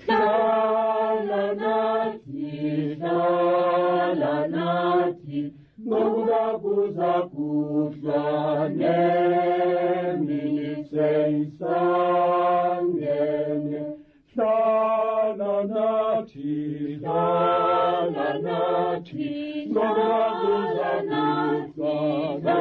hlala nathi, ngoba kuza kuhlwa nemini seyisangene. Hlala nathi, ngoba kuza kuhlwa